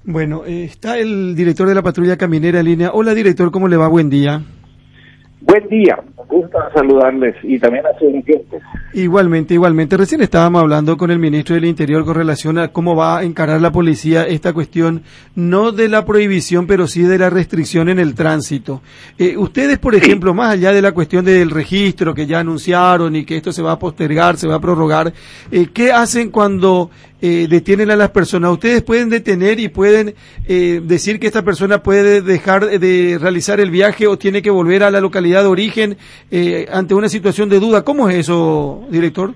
Bueno, está el director de la patrulla caminera en línea. Hola, director, ¿cómo le va? Buen día. Buen día, me gusta saludarles y también a sus clientes. Igualmente. Recién estábamos hablando con el ministro del Interior con relación a cómo va a encarar la policía esta cuestión, no de la prohibición, pero sí de la restricción en el tránsito. Ustedes, por ejemplo, más allá de la cuestión del registro que ya anunciaron y que esto se va a postergar, se va a prorrogar, ¿qué hacen cuando detienen a las personas? Ustedes pueden detener y pueden decir que esta persona puede dejar de realizar el viaje o tiene que volver a la localidad de origen ante una situación de duda. ¿Cómo es eso, director?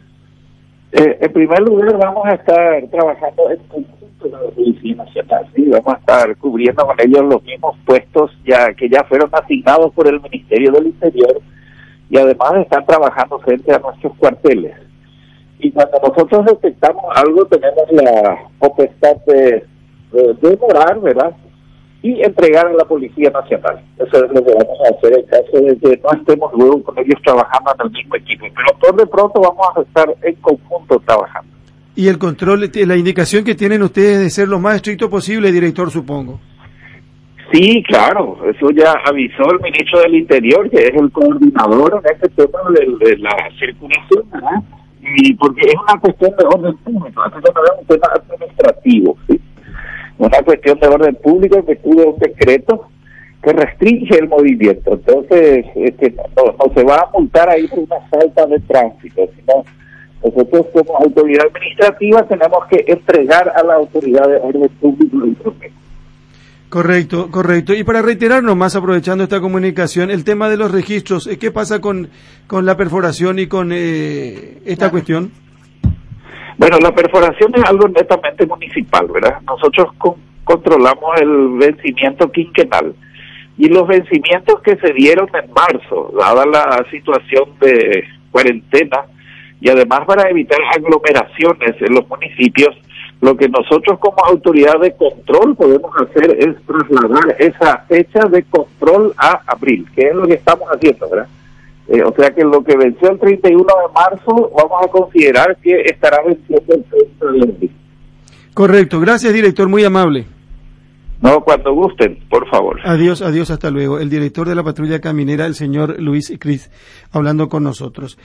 En primer lugar, vamos a estar trabajando en conjunto con la Policía Nacional, ¿sí? Vamos a estar cubriendo con ellos los mismos puestos que ya fueron asignados por el Ministerio del Interior y además están trabajando frente a nuestros cuarteles. Y cuando nosotros detectamos algo, tenemos la potestad de demorar, ¿verdad? Y entregar a la Policía Nacional. Eso es lo que vamos a hacer en caso de que no estemos luego con ellos trabajando en el mismo equipo. Pero por de pronto vamos a estar en conjunto trabajando. Y el control, la indicación que tienen ustedes de ser lo más estricto posible, director, supongo. Sí, claro, eso ya avisó el ministro del Interior, que es el coordinador en este tema de la circulación, ¿verdad? Y porque es una cuestión de orden público, entonces no es un tema administrativo, ¿sí? Una cuestión de orden público que tuvo un decreto que restringe el movimiento, entonces no se va a multar ahí por una falta de tránsito, sino nosotros como autoridad administrativa tenemos que entregar a la autoridad de orden público el proceso. Correcto. Y para reiterarnos más, aprovechando esta comunicación, el tema de los registros, ¿qué pasa con la perforación y con esta cuestión? Bueno, la perforación es algo netamente municipal, ¿verdad? Nosotros controlamos el vencimiento quinquenal y los vencimientos que se dieron en marzo, dada la situación de cuarentena y además para evitar aglomeraciones en los municipios, lo que nosotros como autoridad de control podemos hacer es trasladar esa fecha de control a abril, que es lo que estamos haciendo, ¿verdad? O sea que lo que venció el 31 de marzo, vamos a considerar que estará venciendo el 30 de abril. Correcto, gracias, director, muy amable. No, cuando gusten, por favor. Adiós, hasta luego. El director de la patrulla caminera, el señor Luis Cris, hablando con nosotros.